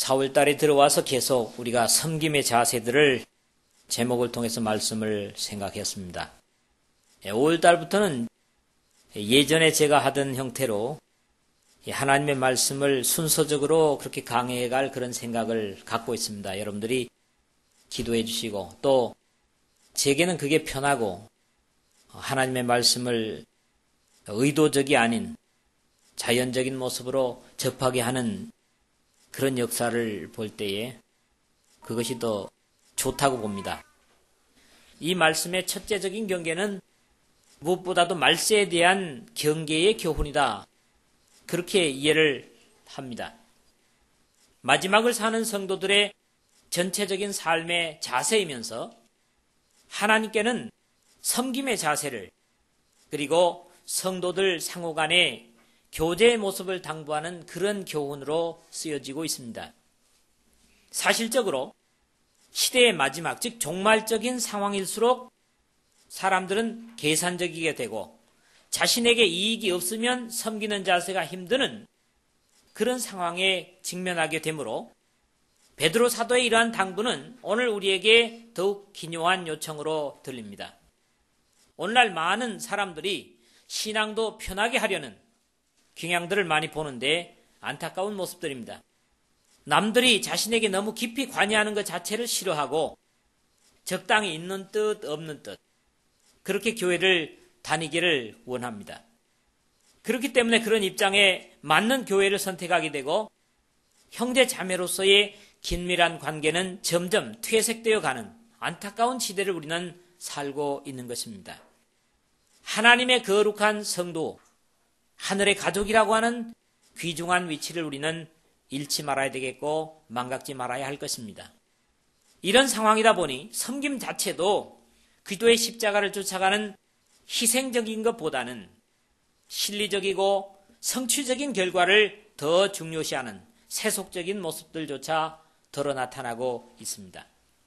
4월달에 들어와서 계속 우리가 섬김의 자세들을 제목을 통해서 말씀을 생각했습니다. 5월달부터는 예전에 제가 하던 형태로 하나님의 말씀을 순서적으로 그렇게 강해갈 그런 생각을 갖고 있습니다. 여러분들이 기도해 주시고 또 제게는 그게 편하고 하나님의 말씀을 의도적이 아닌 자연적인 모습으로 접하게 하는 그런 역사를 볼 때에 그것이 더 좋다고 봅니다. 이 말씀의 첫째적인 경계는 무엇보다도 말세에 대한 경계의 교훈이다. 그렇게 이해를 합니다. 마지막을 사는 성도들의 전체적인 삶의 자세이면서 하나님께는 섬김의 자세를 그리고 성도들 상호 간의 교제의 모습을 당부하는 그런 교훈으로 쓰여지고 있습니다. 사실적으로 시대의 마지막, 즉 종말적인 상황일수록 사람들은 계산적이게 되고 자신에게 이익이 없으면 섬기는 자세가 힘드는 그런 상황에 직면하게 되므로 베드로 사도의 이러한 당부는 오늘 우리에게 더욱 기묘한 요청으로 들립니다. 오늘날 많은 사람들이 신앙도 편하게 하려는 경향들을 많이 보는데 안타까운 모습들입니다. 남들이 자신에게 너무 깊이 관여하는 것 자체를 싫어하고 적당히 있는 뜻 없는 뜻 그렇게 교회를 다니기를 원합니다. 그렇기 때문에 그런 입장에 맞는 교회를 선택하게 되고 형제 자매로서의 긴밀한 관계는 점점 퇴색되어 가는 안타까운 시대를 우리는 살고 있는 것입니다. 하나님의 거룩한 성도, 하늘의 가족이라고 하는 귀중한 위치를 우리는 잃지 말아야 되겠고 망각지 말아야 할 것입니다. 이런 상황이다 보니 섬김 자체도 그리스도의 십자가를 쫓아가는 희생적인 것보다는 실리적이고 성취적인 결과를 더 중요시하는 세속적인 모습들조차 덜어 나타나고 있습니다.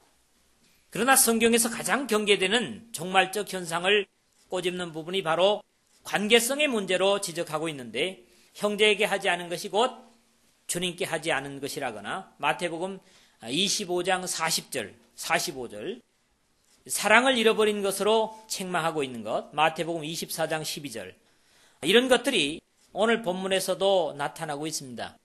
그러나 성경에서 가장 경계되는 종말적 현상을 꼬집는 부분이 바로 관계성의 문제로 지적하고 있는데 형제에게 하지 않은 것이 곧 주님께 하지 않은 것이라거나 마태복음 25장 40절, 45절 사랑을 잃어버린 것으로 책망하고 있는 것, 마태복음 24장 12절 이런 것들이 오늘 본문에서도 나타나고 있습니다.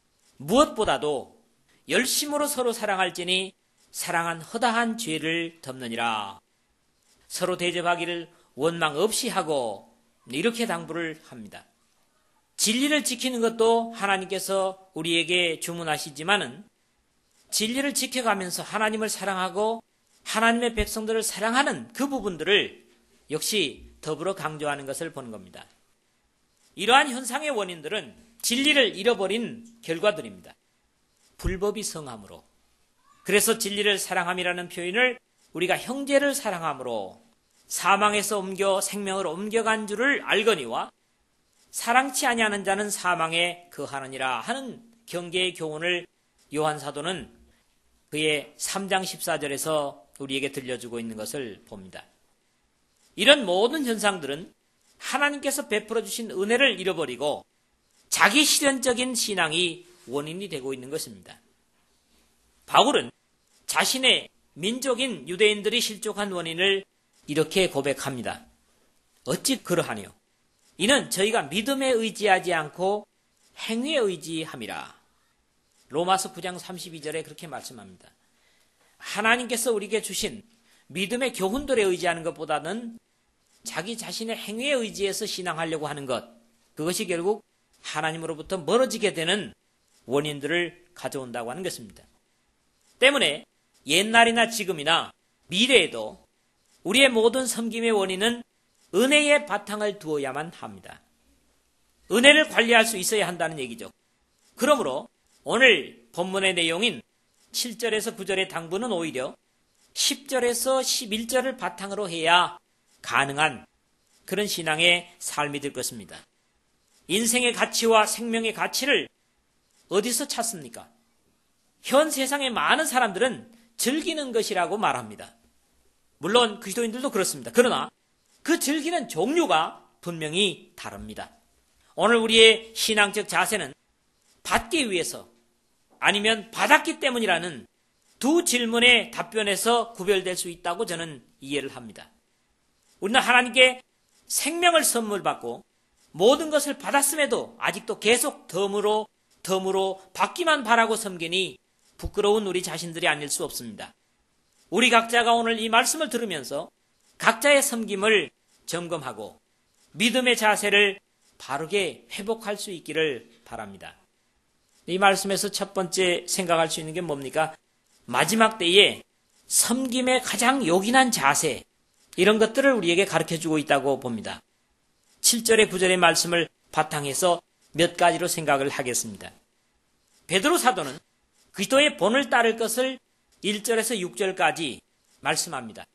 무엇보다도 열심으로 서로 사랑할지니 사랑한 허다한 죄를 덮느니라. 서로 대접하기를 원망 없이 하고 이렇게 당부를 합니다. 진리를 지키는 것도 하나님께서 우리에게 주문하시지만은 진리를 지켜가면서 하나님을 사랑하고 하나님의 백성들을 사랑하는 그 부분들을 역시 더불어 강조하는 것을 보는 겁니다. 이러한 현상의 원인들은 진리를 잃어버린 결과들입니다. 불법이 성함으로. 그래서 진리를 사랑함이라는 표현을 우리가 형제를 사랑함으로 사망에서 옮겨 생명을 옮겨간 줄을 알거니와 사랑치 아니하는 자는 사망에 거하느니라 하는 경계의 교훈을 요한 사도는 그의 3장 14절에서 우리에게 들려주고 있는 것을 봅니다. 이런 모든 현상들은 하나님께서 베풀어 주신 은혜를 잃어버리고 자기 실현적인 신앙이 원인이 되고 있는 것입니다. 바울은 자신의 민족인 유대인들이 실족한 원인을 이렇게 고백합니다. 어찌 그러하뇨? 이는 저희가 믿음에 의지하지 않고 행위에 의지함이라. 로마서 9장 32절에 그렇게 말씀합니다. 하나님께서 우리에게 주신 믿음의 교훈들에 의지하는 것보다는 자기 자신의 행위에 의지해서 신앙하려고 하는 것, 그것이 결국 하나님으로부터 멀어지게 되는 원인들을 가져온다고 하는 것입니다. 때문에 옛날이나 지금이나 미래에도 우리의 모든 섬김의 원인은 은혜의 바탕을 두어야만 합니다. 은혜를 관리할 수 있어야 한다는 얘기죠. 그러므로 오늘 본문의 내용인 7절에서 9절의 당부는 오히려 10절에서 11절을 바탕으로 해야 가능한 그런 신앙의 삶이 될 것입니다. 인생의 가치와 생명의 가치를 어디서 찾습니까? 현 세상의 많은 사람들은 즐기는 것이라고 말합니다. 물론 그리스도인들도 그렇습니다. 그러나 그 즐기는 종류가 분명히 다릅니다. 오늘 우리의 신앙적 자세는 받기 위해서 아니면 받았기 때문이라는 두 질문의 답변에서 구별될 수 있다고 저는 이해를 합니다. 우리는 하나님께 생명을 선물 받고 모든 것을 받았음에도 아직도 계속 덤으로 받기만 바라고 섬기니 부끄러운 우리 자신들이 아닐 수 없습니다. 우리 각자가 오늘 이 말씀을 들으면서 각자의 섬김을 점검하고 믿음의 자세를 바르게 회복할 수 있기를 바랍니다. 이 말씀에서 첫 번째 생각할 수 있는 게 뭡니까? 마지막 때에 섬김의 가장 요긴한 자세, 이런 것들을 우리에게 가르쳐주고 있다고 봅니다. 7절의 9절의 말씀을 바탕해서 몇 가지로 생각을 하겠습니다. 베드로 사도는 그리스도의 본을 따를 것을 1절에서 6절까지 말씀합니다.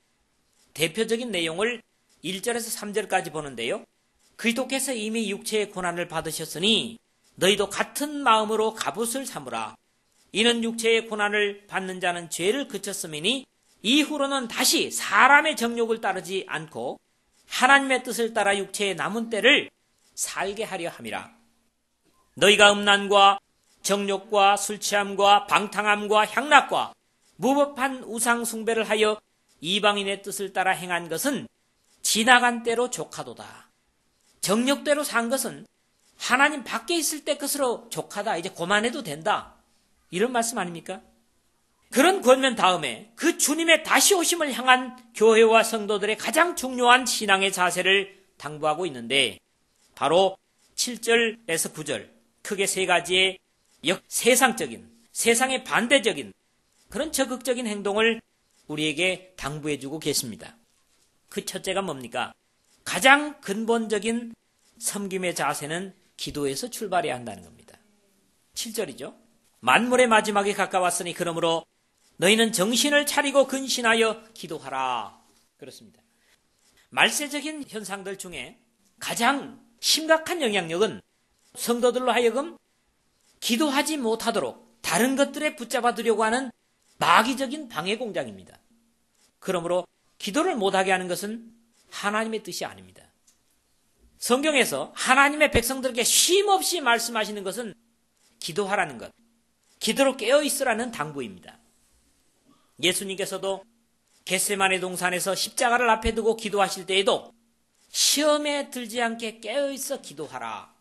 대표적인 내용을 1절에서 3절까지 보는데요. 그리스도께서 이미 육체의 고난을 받으셨으니 너희도 같은 마음으로 갑옷을 삼으라. 이는 육체의 고난을 받는 자는 죄를 그쳤음이니 이후로는 다시 사람의 정욕을 따르지 않고 하나님의 뜻을 따라 육체의 남은 때를 살게 하려 함이라. 너희가 음란과 정욕과 술취함과 방탕함과 향락과 무법한 우상 숭배를 하여 이방인의 뜻을 따라 행한 것은 지나간 때로 족하도다. 정욕대로 산 것은 하나님 밖에 있을 때 것으로 족하다. 이제 그만해도 된다. 이런 말씀 아닙니까? 그런 권면 다음에 그 주님의 다시 오심을 향한 교회와 성도들의 가장 중요한 신앙의 자세를 당부하고 있는데 바로 7절에서 9절 크게 세 가지의 세상적인, 세상에 반대적인 그런 적극적인 행동을 우리에게 당부해주고 계십니다. 그 첫째가 뭡니까? 가장 근본적인 섬김의 자세는 기도에서 출발해야 한다는 겁니다. 7절이죠. 만물의 마지막에 가까웠으니 그러므로 너희는 정신을 차리고 근신하여 기도하라. 그렇습니다. 말세적인 현상들 중에 가장 심각한 영향력은 성도들로 하여금 기도하지 못하도록 다른 것들에 붙잡아두려고 하는 마귀적인 방해 공작입니다. 그러므로 기도를 못하게 하는 것은 하나님의 뜻이 아닙니다. 성경에서 하나님의 백성들에게 쉼없이 말씀하시는 것은 기도하라는 것, 기도로 깨어있으라는 당부입니다. 예수님께서도 겟세마네 동산에서 십자가를 앞에 두고 기도하실 때에도 시험에 들지 않게 깨어있어 기도하라.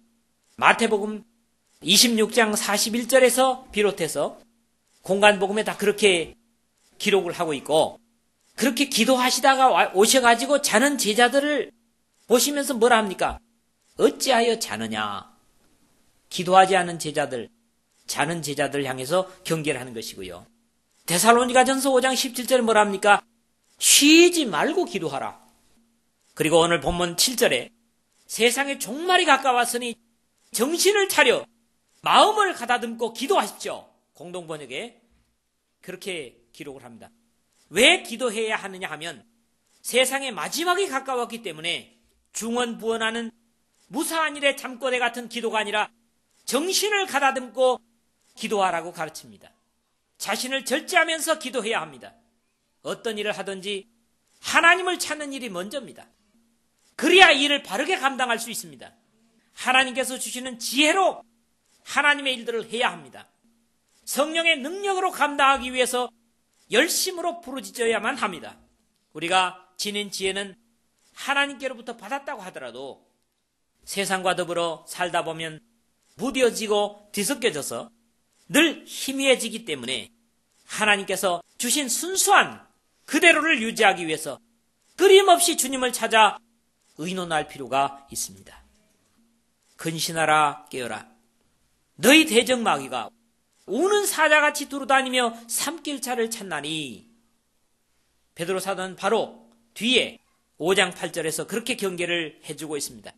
마태복음 26장 41절에서 비롯해서 공간복음에 다 그렇게 기록을 하고 있고 그렇게 기도하시다가 오셔가지고 자는 제자들을 보시면서 뭐라 합니까? 어찌하여 자느냐? 기도하지 않은 제자들, 자는 제자들 향해서 경계를 하는 것이고요. 데살로니가전서 5장 17절에 뭐라 합니까? 쉬지 말고 기도하라. 그리고 오늘 본문 7절에 세상의 종말이 가까웠으니 정신을 차려 마음을 가다듬고 기도하십시오. 공동번역에 그렇게 기록을 합니다. 왜 기도해야 하느냐 하면 세상의 마지막이 가까웠기 때문에 중언부언하는 무사한 일의 잠꼬대 같은 기도가 아니라 정신을 가다듬고 기도하라고 가르칩니다. 자신을 절제하면서 기도해야 합니다. 어떤 일을 하든지 하나님을 찾는 일이 먼저입니다. 그래야 일을 바르게 감당할 수 있습니다. 하나님께서 주시는 지혜로 하나님의 일들을 해야 합니다. 성령의 능력으로 감당하기 위해서 열심으로 부르짖어야만 합니다. 우리가 지닌 지혜는 하나님께로부터 받았다고 하더라도 세상과 더불어 살다 보면 무뎌지고 뒤섞여져서 늘 희미해지기 때문에 하나님께서 주신 순수한 그대로를 유지하기 위해서 끊임없이 주님을 찾아 의논할 필요가 있습니다. 근신하라 깨어라. 너희 대적 마귀가 우는 사자같이 두루다니며 삼킬차를 찾나니. 베드로 사도는 바로 뒤에 5장 8절에서 그렇게 경계를 해주고 있습니다.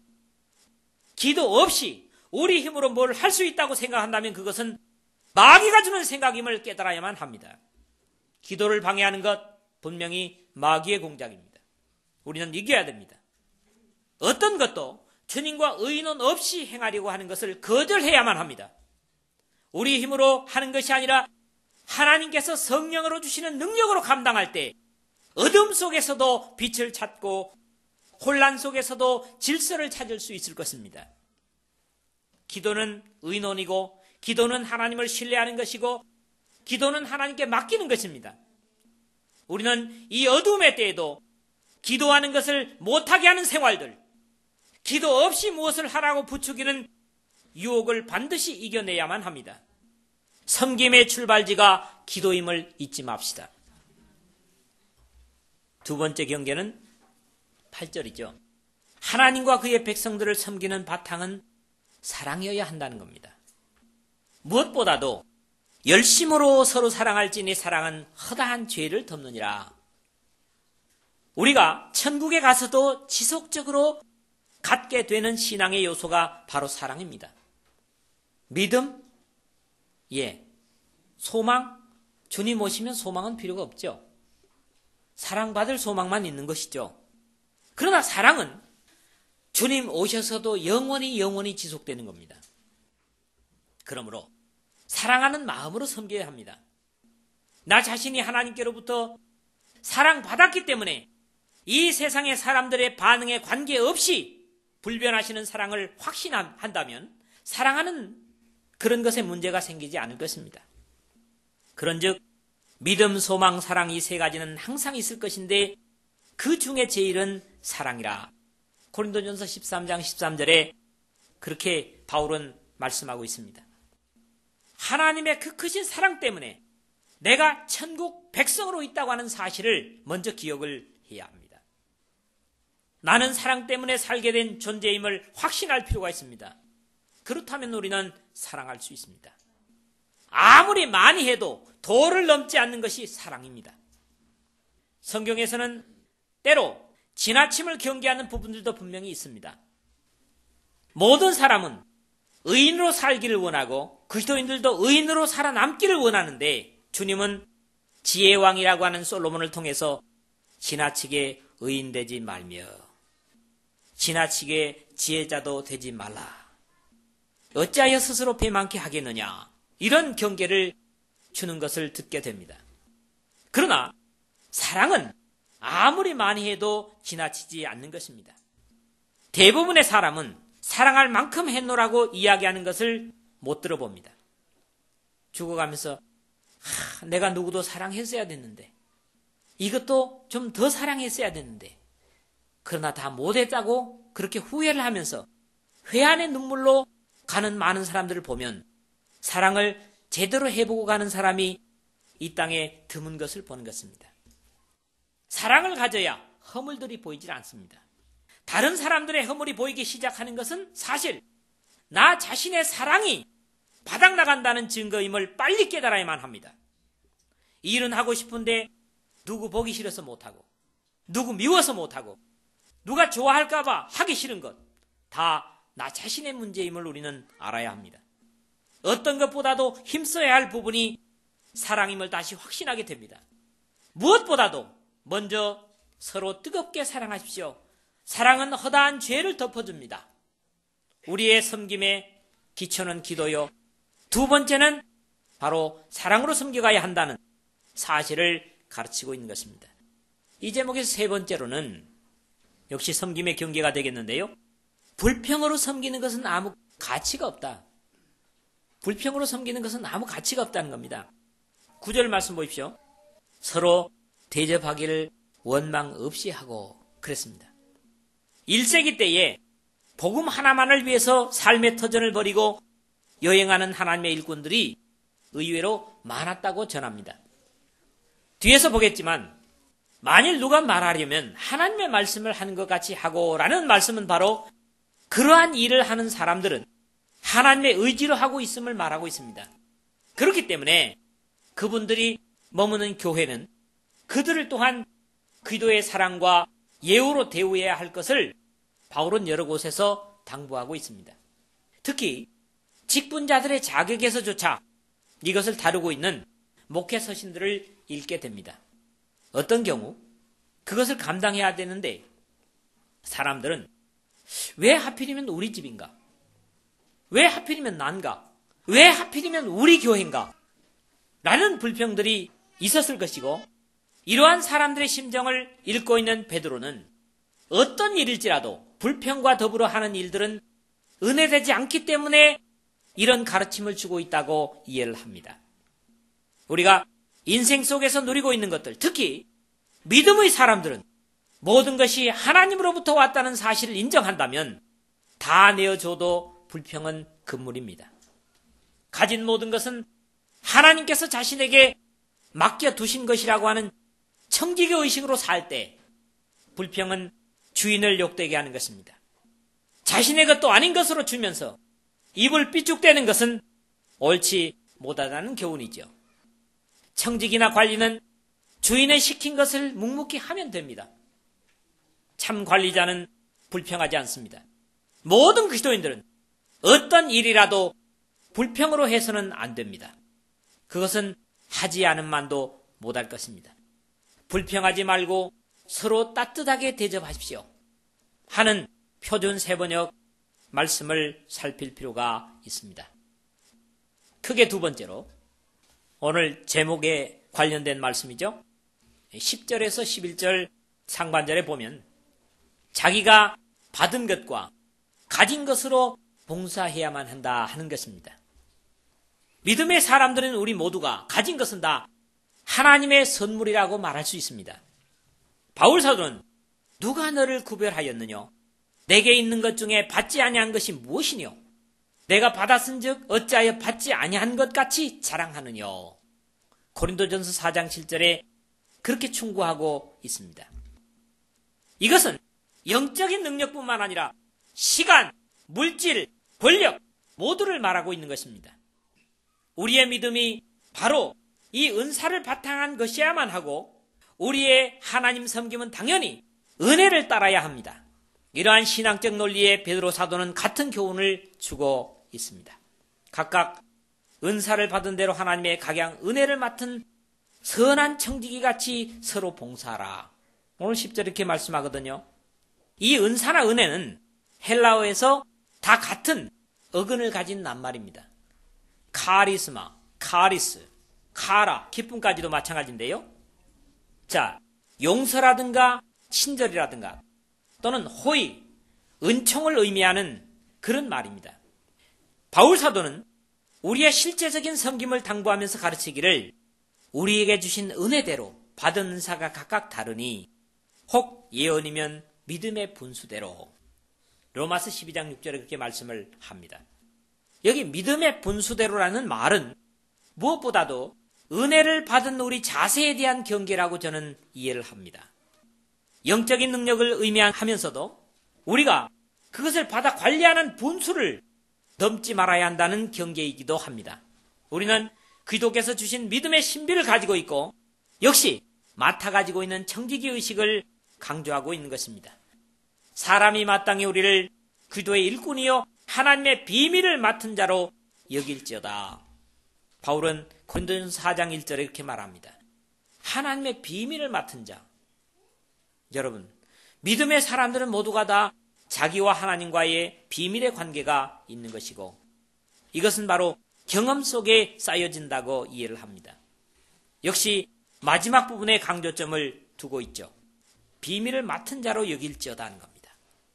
기도 없이 우리 힘으로 뭘 할 수 있다고 생각한다면 그것은 마귀가 주는 생각임을 깨달아야만 합니다. 기도를 방해하는 것 분명히 마귀의 공작입니다. 우리는 이겨야 됩니다. 어떤 것도 주님과 의논 없이 행하려고 하는 것을 거절해야만 합니다. 우리 힘으로 하는 것이 아니라 하나님께서 성령으로 주시는 능력으로 감당할 때 어둠 속에서도 빛을 찾고 혼란 속에서도 질서를 찾을 수 있을 것입니다. 기도는 의논이고 기도는 하나님을 신뢰하는 것이고 기도는 하나님께 맡기는 것입니다. 우리는 이 어둠의 때에도 기도하는 것을 못하게 하는 생활들, 기도 없이 무엇을 하라고 부추기는 유혹을 반드시 이겨내야만 합니다. 섬김의 출발지가 기도임을 잊지 맙시다. 두 번째 경계는 8절이죠. 하나님과 그의 백성들을 섬기는 바탕은 사랑이어야 한다는 겁니다. 무엇보다도 열심으로 서로 사랑할지니 사랑은 허다한 죄를 덮느니라. 우리가 천국에 가서도 지속적으로 갖게 되는 신앙의 요소가 바로 사랑입니다. 믿음, 소망, 주님 오시면 소망은 필요가 없죠. 사랑받을 소망만 있는 것이죠. 그러나 사랑은 주님 오셔서도 영원히 지속되는 겁니다. 그러므로 사랑하는 마음으로 섬겨야 합니다. 나 자신이 하나님께로부터 사랑받았기 때문에 이 세상의 사람들의 반응에 관계없이 불변하시는 사랑을 확신한다면 사랑하는 그런 것에 문제가 생기지 않을 것입니다. 그런즉 믿음, 소망, 사랑 이 세 가지는 항상 있을 것인데 그 중에 제일은 사랑이라. 고린도전서 13장 13절에 그렇게 바울은 말씀하고 있습니다. 하나님의 그 크신 사랑 때문에 내가 천국 백성으로 있다고 하는 사실을 먼저 기억을 해야 합니다. 나는 사랑 때문에 살게 된 존재임을 확신할 필요가 있습니다. 그렇다면 우리는 사랑할 수 있습니다. 아무리 많이 해도 도를 넘지 않는 것이 사랑입니다. 성경에서는 때로 지나침을 경계하는 부분들도 분명히 있습니다. 모든 사람은 의인으로 살기를 원하고 그리스도인들도 의인으로 살아남기를 원하는데 주님은 지혜의 왕이라고 하는 솔로몬을 통해서 지나치게 의인되지 말며 지나치게 지혜자도 되지 말라. 어찌하여 스스로 배만케 하겠느냐. 이런 경계를 주는 것을 듣게 됩니다. 그러나 사랑은 아무리 많이 해도 지나치지 않는 것입니다. 대부분의 사람은 사랑할 만큼 했노라고 이야기하는 것을 못 들어봅니다. 죽어가면서 내가 누구도 사랑했어야 됐는데 이것도 좀 더 사랑했어야 됐는데 그러나 다 못했다고 그렇게 후회를 하면서 회한의 눈물로 가는 많은 사람들을 보면 사랑을 제대로 해보고 가는 사람이 이 땅에 드문 것을 보는 것입니다. 사랑을 가져야 허물들이 보이질 않습니다. 다른 사람들의 허물이 보이기 시작하는 것은 사실 나 자신의 사랑이 바닥나간다는 증거임을 빨리 깨달아야만 합니다. 일은 하고 싶은데 누구 보기 싫어서 못하고 누구 미워서 못하고 누가 좋아할까 봐 하기 싫은 것 다 나 자신의 문제임을 우리는 알아야 합니다. 어떤 것보다도 힘써야 할 부분이 사랑임을 다시 확신하게 됩니다. 무엇보다도 먼저 서로 뜨겁게 사랑하십시오. 사랑은 허다한 죄를 덮어줍니다. 우리의 섬김의 기초는 기도요. 두 번째는 바로 사랑으로 섬겨가야 한다는 사실을 가르치고 있는 것입니다. 이 제목에서 세 번째로는 역시 섬김의 경계가 되겠는데요. 불평으로 섬기는 것은 아무 가치가 없다. 불평으로 섬기는 것은 아무 가치가 없다는 겁니다. 9절 말씀 보십시오. 서로 대접하기를 원망 없이 하고 그랬습니다. 1세기 때에 복음 하나만을 위해서 삶의 터전을 벌이고 여행하는 하나님의 일꾼들이 의외로 많았다고 전합니다. 뒤에서 보겠지만 만일 누가 말하려면 하나님의 말씀을 하는 것 같이 하고라는 말씀은 바로 그러한 일을 하는 사람들은 하나님의 의지로 하고 있음을 말하고 있습니다. 그렇기 때문에 그분들이 머무는 교회는 그들을 또한 기도의 사랑과 예우로 대우해야 할 것을 바울은 여러 곳에서 당부하고 있습니다. 특히 직분자들의 자격에서조차 이것을 다루고 있는 목회 서신들을 읽게 됩니다. 어떤 경우 그것을 감당해야 되는데 사람들은 왜 하필이면 우리 집인가? 왜 하필이면 난가? 왜 하필이면 우리 교회인가? 라는 불평들이 있었을 것이고 이러한 사람들의 심정을 읽고 있는 베드로는 어떤 일일지라도 불평과 더불어 하는 일들은 은혜되지 않기 때문에 이런 가르침을 주고 있다고 이해를 합니다. 우리가 인생 속에서 누리고 있는 것들, 특히 믿음의 사람들은 모든 것이 하나님으로부터 왔다는 사실을 인정한다면 다 내어줘도 불평은 금물입니다. 가진 모든 것은 하나님께서 자신에게 맡겨두신 것이라고 하는 청지기 의식으로 살 때 불평은 주인을 욕되게 하는 것입니다. 자신의 것도 아닌 것으로 주면서 입을 삐죽대는 것은 옳지 못하다는 교훈이죠. 청지기나 관리는 주인의 시킨 것을 묵묵히 하면 됩니다. 참 관리자는 불평하지 않습니다. 모든 그리스도인들은 어떤 일이라도 불평으로 해서는 안 됩니다. 그것은 하지 않음만도 못할 것입니다. 불평하지 말고 서로 따뜻하게 대접하십시오 하는 표준 세번역 말씀을 살필 필요가 있습니다. 크게 두 번째로 오늘 제목에 관련된 말씀이죠. 10절에서 11절 상반절에 보면 자기가 받은 것과 가진 것으로 봉사해야만 한다 하는 것입니다. 믿음의 사람들은 우리 모두가 가진 것은 다 하나님의 선물이라고 말할 수 있습니다. 바울 사도는 누가 너를 구별하였느냐? 내게 있는 것 중에 받지 아니한 것이 무엇이뇨? 내가 받았은즉 어찌하여 받지 아니한 것 같이 자랑하느냐? 고린도전서 4장 7절에 그렇게 충고하고 있습니다. 이것은 영적인 능력뿐만 아니라 시간, 물질, 권력 모두를 말하고 있는 것입니다. 우리의 믿음이 바로 이 은사를 바탕한 것이야만 하고 우리의 하나님 섬김은 당연히 은혜를 따라야 합니다. 이러한 신앙적 논리에 베드로 사도는 같은 교훈을 주고 있습니다. 각각 은사를 받은 대로 하나님의 각양 은혜를 맡은 선한 청지기같이 서로 봉사하라. 오늘 10절 이렇게 말씀하거든요. 이 은사나 은혜는 헬라어에서 다 같은 어근을 가진 낱말입니다. 카리스마, 카리스, 카라, 기쁨까지도 마찬가지인데요. 자, 용서라든가 친절이라든가 또는 호의, 은총을 의미하는 그런 말입니다. 바울 사도는 우리의 실제적인 섬김을 당부하면서 가르치기를 우리에게 주신 은혜대로 받은 은사가 각각 다르니 혹 예언이면 믿음의 분수대로 로마서 12장 6절에 그렇게 말씀을 합니다. 여기 믿음의 분수대로라는 말은 무엇보다도 은혜를 받은 우리 자세에 대한 경계라고 저는 이해를 합니다. 영적인 능력을 의미하면서도 우리가 그것을 받아 관리하는 분수를 넘지 말아야 한다는 경계이기도 합니다. 우리는 그리스도께서 주신 믿음의 신비를 가지고 있고 역시 맡아 가지고 있는 청지기 의식을 강조하고 있는 것입니다. 사람이 마땅히 우리를 그리스도의 일꾼이요 하나님의 비밀을 맡은 자로 여길지어다. 바울은 고린도전서 4장 1절에 이렇게 말합니다. 하나님의 비밀을 맡은 자. 여러분, 믿음의 사람들은 모두가 다 자기와 하나님과의 비밀의 관계가 있는 것이고 이것은 바로 경험 속에 쌓여진다고 이해를 합니다. 역시 마지막 부분에 강조점을 두고 있죠. 비밀을 맡은 자로 여길지어다 하는 겁니다.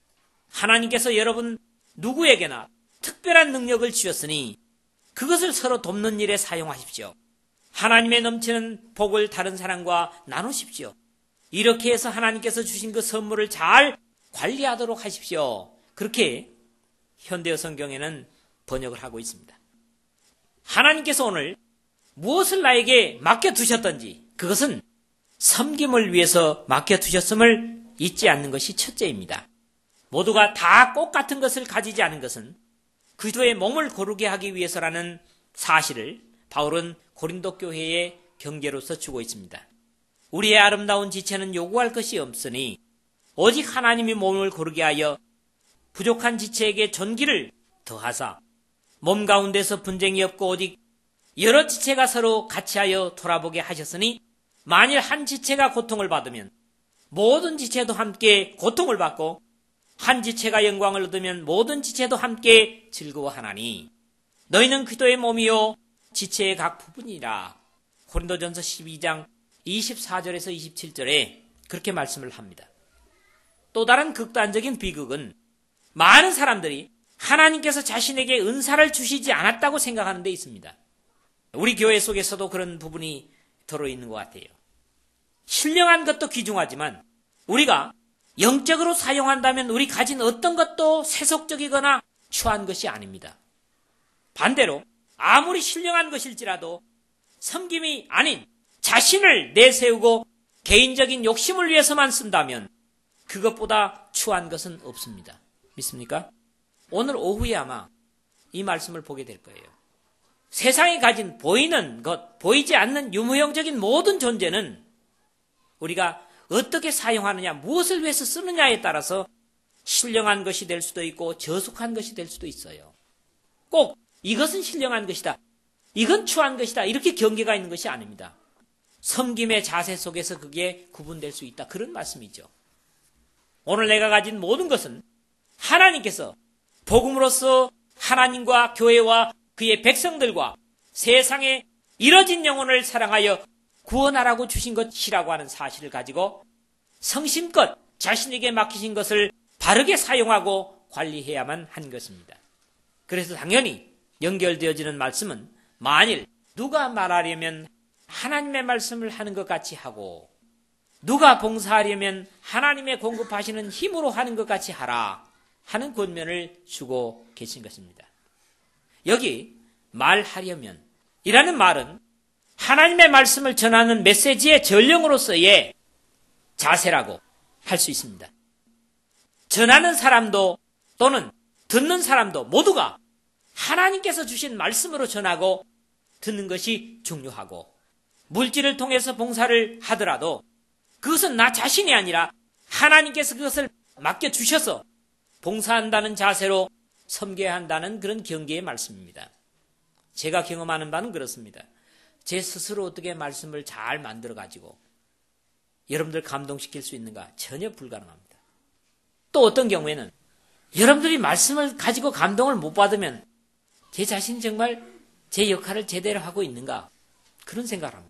하나님께서 여러분 누구에게나 특별한 능력을 주셨으니 그것을 서로 돕는 일에 사용하십시오. 하나님의 넘치는 복을 다른 사람과 나누십시오. 이렇게 해서 하나님께서 주신 그 선물을 잘 관리하도록 하십시오. 그렇게 현대어 성경에는 번역을 하고 있습니다. 하나님께서 오늘 무엇을 나에게 맡겨두셨던지 그것은 섬김을 위해서 맡겨두셨음을 잊지 않는 것이 첫째입니다. 모두가 다 똑같은 것을 가지지 않은 것은 그리스도의 몸을 거룩게 하기 위해서라는 사실을 바울은 고린도 교회의 경계로서 주고 있습니다. 우리의 아름다운 지체는 요구할 것이 없으니 오직 하나님이 몸을 거룩게 하여 부족한 지체에게 존귀를 더하사 몸 가운데서 분쟁이 없고 오직 여러 지체가 서로 같이하여 돌아보게 하셨으니 만일 한 지체가 고통을 받으면 모든 지체도 함께 고통을 받고 한 지체가 영광을 얻으면 모든 지체도 함께 즐거워하나니 너희는 그리스도의 몸이요 지체의 각 부분이라. 고린도전서 12장 24절에서 27절에 그렇게 말씀을 합니다. 또 다른 극단적인 비극은 많은 사람들이 하나님께서 자신에게 은사를 주시지 않았다고 생각하는 데 있습니다. 우리 교회 속에서도 그런 부분이 들어있는 것 같아요. 신령한 것도 귀중하지만 우리가 영적으로 사용한다면 우리 가진 어떤 것도 세속적이거나 추한 것이 아닙니다. 반대로 아무리 신령한 것일지라도 섬김이 아닌 자신을 내세우고 개인적인 욕심을 위해서만 쓴다면 그것보다 추한 것은 없습니다. 믿습니까? 오늘 오후에 아마 이 말씀을 보게 될 거예요. 세상이 가진 보이는 것, 보이지 않는 유무형적인 모든 존재는 우리가 어떻게 사용하느냐, 무엇을 위해서 쓰느냐에 따라서 신령한 것이 될 수도 있고 저속한 것이 될 수도 있어요. 꼭 이것은 신령한 것이다, 이건 추한 것이다, 이렇게 경계가 있는 것이 아닙니다. 섬김의 자세 속에서 그게 구분될 수 있다, 그런 말씀이죠. 오늘 내가 가진 모든 것은 하나님께서 복음으로써 하나님과 교회와 그의 백성들과 세상에 이뤄진 영혼을 사랑하여 구원하라고 주신 것이라고 하는 사실을 가지고 성심껏 자신에게 맡기신 것을 바르게 사용하고 관리해야만 한 것입니다. 그래서 당연히 연결되어지는 말씀은 만일 누가 말하려면 하나님의 말씀을 하는 것 같이 하고 누가 봉사하려면 하나님의 공급하시는 힘으로 하는 것 같이 하라 하는 권면을 주고 계신 것입니다. 여기 말하려면 이라는 말은 하나님의 말씀을 전하는 메시지의 전령으로서의 자세라고 할 수 있습니다. 전하는 사람도 또는 듣는 사람도 모두가 하나님께서 주신 말씀으로 전하고 듣는 것이 중요하고, 물질을 통해서 봉사를 하더라도 그것은 나 자신이 아니라 하나님께서 그것을 맡겨주셔서 봉사한다는 자세로 섬겨야 한다는 그런 경계의 말씀입니다. 제가 경험하는 바는 그렇습니다. 제 스스로 어떻게 말씀을 잘 만들어가지고 여러분들 감동시킬 수 있는가? 전혀 불가능합니다. 또 어떤 경우에는 여러분들이 말씀을 가지고 감동을 못 받으면 제 자신이 정말 제 역할을 제대로 하고 있는가? 그런 생각을 합니다.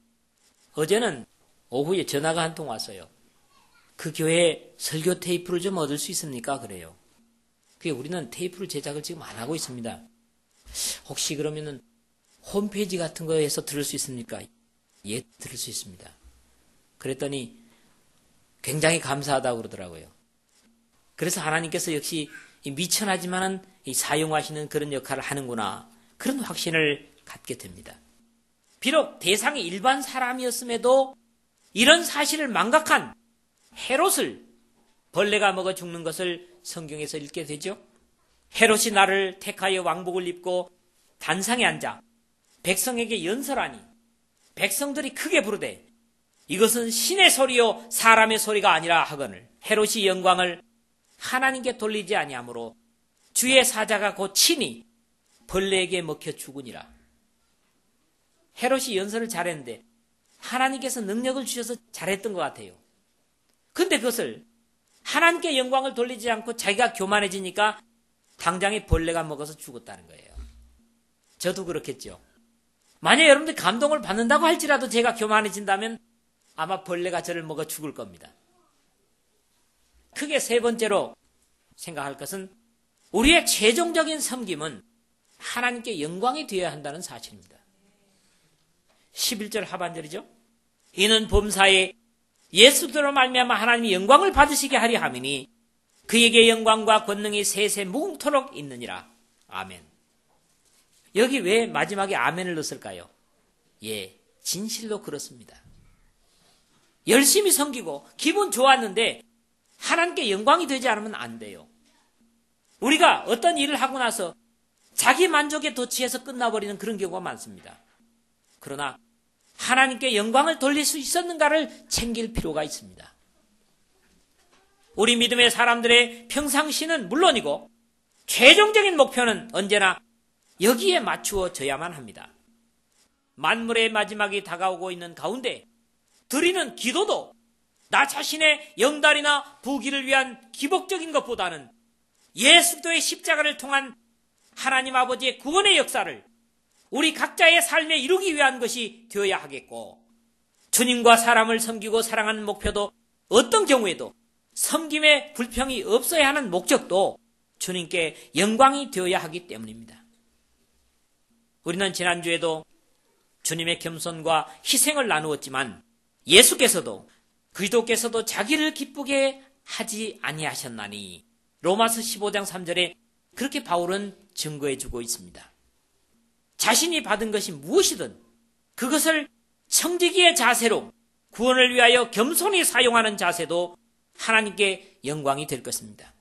어제는 오후에 전화가 한 통 왔어요. 그 교회에 설교 테이프를 좀 얻을 수 있습니까? 그래요. 그게 우리는 테이프를 제작을 지금 안 하고 있습니다. 혹시 그러면은 홈페이지 같은 거에서 들을 수 있습니까? 예, 들을 수 있습니다. 그랬더니 굉장히 감사하다고 그러더라고요. 그래서 하나님께서 역시 미천하지만은 사용하시는 그런 역할을 하는구나, 그런 확신을 갖게 됩니다. 비록 대상이 일반 사람이었음에도 이런 사실을 망각한 헤롯을 벌레가 먹어 죽는 것을 성경에서 읽게 되죠. 헤롯이 나를 택하여 왕복을 입고 단상에 앉아 백성에게 연설하니 백성들이 크게 부르되 이것은 신의 소리요 사람의 소리가 아니라 하거늘 헤롯이 영광을 하나님께 돌리지 아니하므로 주의 사자가 곧 친히 벌레에게 먹혀 죽으니라. 헤롯이 연설을 잘했는데 하나님께서 능력을 주셔서 잘했던 것 같아요. 근데 그것을 하나님께 영광을 돌리지 않고 자기가 교만해지니까 당장에 벌레가 먹어서 죽었다는 거예요. 저도 그렇겠죠. 만약 여러분들이 감동을 받는다고 할지라도 제가 교만해진다면 아마 벌레가 저를 먹어 죽을 겁니다. 크게 세 번째로 생각할 것은 우리의 최종적인 섬김은 하나님께 영광이 되어야 한다는 사실입니다. 11절 하반절이죠. 이는 범사에 예수들로 말미암아 하나님이 영광을 받으시게 하려 함이니 그에게 영광과 권능이 세세 무궁토록 있느니라. 아멘. 여기 왜 마지막에 아멘을 넣었을까요? 예, 진실로 그렇습니다. 열심히 섬기고 기분 좋았는데 하나님께 영광이 되지 않으면 안 돼요. 우리가 어떤 일을 하고 나서 자기 만족에 도취해서 끝나버리는 그런 경우가 많습니다. 그러나 하나님께 영광을 돌릴 수 있었는가를 챙길 필요가 있습니다. 우리 믿음의 사람들의 평상시는 물론이고 최종적인 목표는 언제나 여기에 맞추어져야만 합니다. 만물의 마지막이 다가오고 있는 가운데 드리는 기도도 나 자신의 영달이나 부귀를 위한 기복적인 것보다는 예수도의 십자가를 통한 하나님 아버지의 구원의 역사를 우리 각자의 삶에 이루기 위한 것이 되어야 하겠고, 주님과 사람을 섬기고 사랑하는 목표도 어떤 경우에도 섬김에 불평이 없어야 하는 목적도 주님께 영광이 되어야 하기 때문입니다. 우리는 지난주에도 주님의 겸손과 희생을 나누었지만 예수께서도 그리스도께서도 자기를 기쁘게 하지 아니하셨나니 로마서 15장 3절에 그렇게 바울은 증거해 주고 있습니다. 자신이 받은 것이 무엇이든 그것을 청지기의 자세로 구원을 위하여 겸손히 사용하는 자세도 하나님께 영광이 될 것입니다.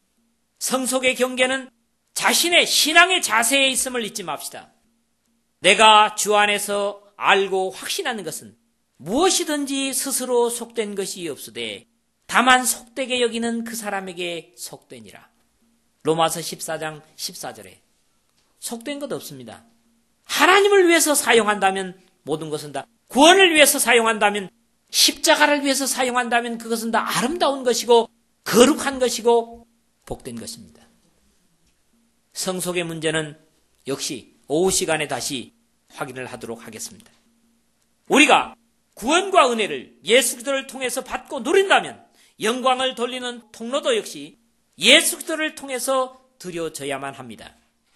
성속의 경계는 자신의 신앙의 자세에 있음을 잊지 맙시다. 내가 주 안에서 알고 확신하는 것은 무엇이든지 스스로 속된 것이 없으되 다만 속되게 여기는 그 사람에게 속되니라. 로마서 14장 14절에 속된 것 없습니다. 하나님을 위해서 사용한다면 모든 것은 다, 구원을 위해서 사용한다면, 십자가를 위해서 사용한다면 그것은 다 아름다운 것이고 거룩한 것이고 복된 것입니다. 성속의 문제는 역시 오후 시간에 다시 확인을 하도록 하겠습니다. 우리가 구원과 은혜를 예수 그리스도를 통해서 받고 누린다면 영광을 돌리는 통로도 역시 예수 그리스도를 통해서 드려져야만 합니다.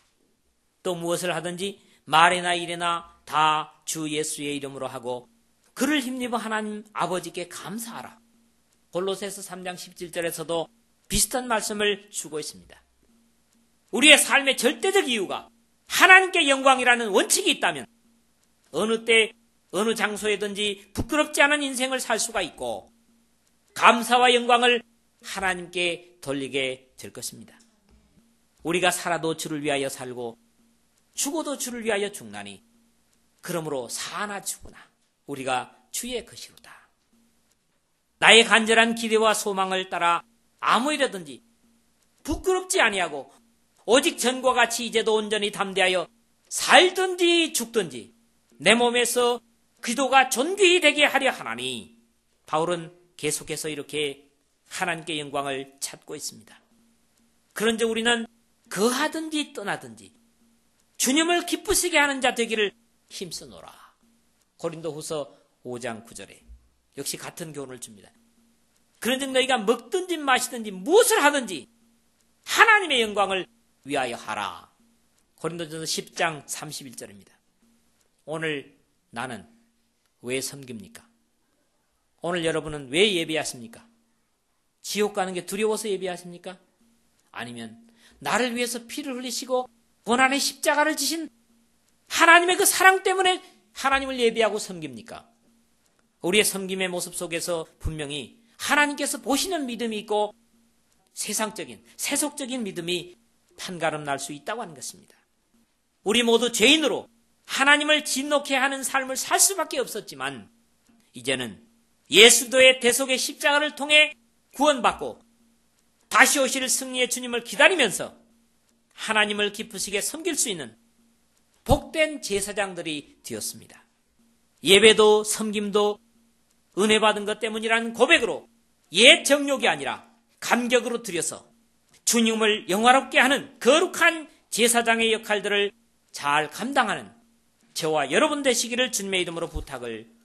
또 무엇을 하든지 말이나 일이나 다 주 예수의 이름으로 하고 그를 힘입어 하나님 아버지께 감사하라. 골로새서 3장 17절에서도 비슷한 말씀을 주고 있습니다. 우리의 삶의 절대적 이유가 하나님께 영광이라는 원칙이 있다면 어느 때 어느 장소에든지 부끄럽지 않은 인생을 살 수가 있고 감사와 영광을 하나님께 돌리게 될 것입니다. 우리가 살아도 주를 위하여 살고 죽어도 주를 위하여 죽나니 그러므로 사나 죽으나 우리가 주의 것이로다. 나의 간절한 기대와 소망을 따라 아무 일이든지 부끄럽지 아니하고 오직 전과 같이 이제도 온전히 담대하여 살든지 죽든지 내 몸에서 기도가 존귀히 되게 하려 하나니 바울은 계속해서 이렇게 하나님께 영광을 찾고 있습니다. 그런즉 우리는 거하든지 떠나든지 주님을 기쁘시게 하는 자 되기를 힘쓰노라. 고린도후서 5장 9절에 역시 같은 교훈을 줍니다. 그런즉 너희가 먹든지 마시든지 무엇을 하든지 하나님의 영광을 위하여 하라. 고린도전서 10장 31절입니다. 오늘 나는 왜 섬깁니까? 오늘 여러분은 왜 예배하십니까? 지옥 가는 게 두려워서 예배하십니까? 아니면 나를 위해서 피를 흘리시고 고난의 십자가를 지신 하나님의 그 사랑 때문에 하나님을 예배하고 섬깁니까? 우리의 섬김의 모습 속에서 분명히 하나님께서 보시는 믿음이 있고 세상적인, 세속적인 믿음이 판가름 날 수 있다고 하는 것입니다. 우리 모두 죄인으로 하나님을 진노케 하는 삶을 살 수밖에 없었지만 이제는 예수도의 대속의 십자가를 통해 구원받고 다시 오실 승리의 주님을 기다리면서 하나님을 기쁘시게 섬길 수 있는 복된 제사장들이 되었습니다. 예배도 섬김도 은혜 받은 것 때문이라는 고백으로 옛 정욕이 아니라 감격으로 드려서 주님을 영화롭게 하는 거룩한 제사장의 역할들을 잘 감당하는 저와 여러분 되시기를 주님의 이름으로 부탁을